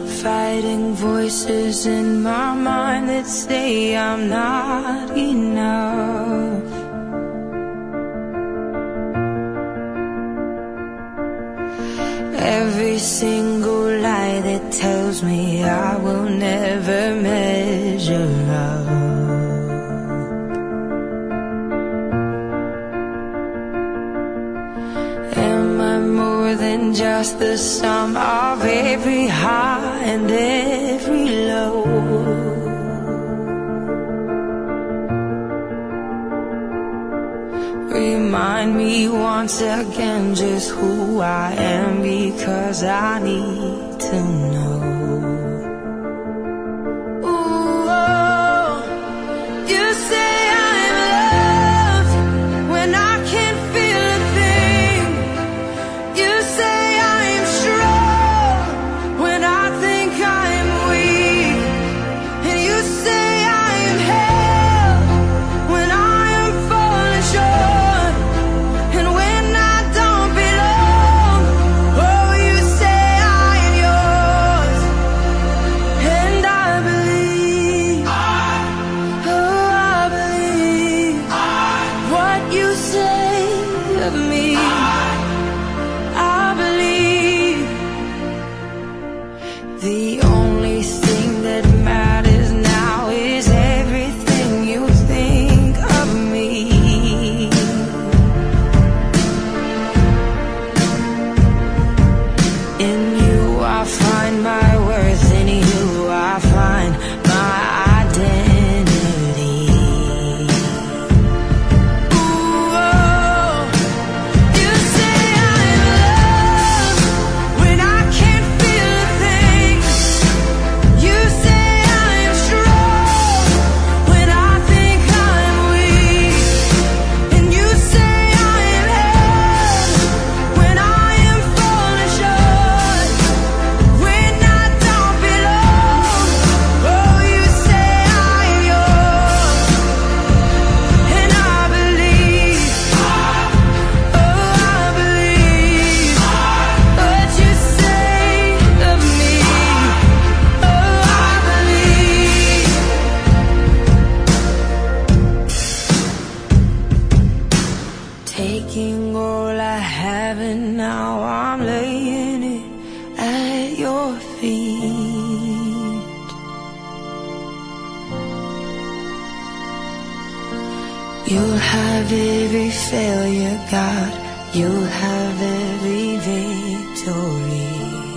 fighting voices in my mind that say I'm not enough. Every single lie that tells me I will never measure up. Am I more than just the sum of every high and every low? Remind me once again just who I am, because I need to know. Ooh, oh, you say I'm loved when I can't feel a thing. You say I am strong when I think I'm weak. And you say I am held when I am falling short. And when I don't belong, oh, you say I am yours. And I believe, oh, I believe what you say of me. I believe the only thing that matters now is everything you think of me. In you I find my worth, in you I find my identity. Ooh, oh, you say I'm loved when I can't feel a thing. You say I am strong when I think I'm weak. And you say I am held when I am falling short. When I don't belong, oh, you say I am yours. And I believe, oh, I believe what you say of me. Oh, I believe. Taking all I have and now I'm laying it at your feet. You'll have every failure, God. You'll have every victory.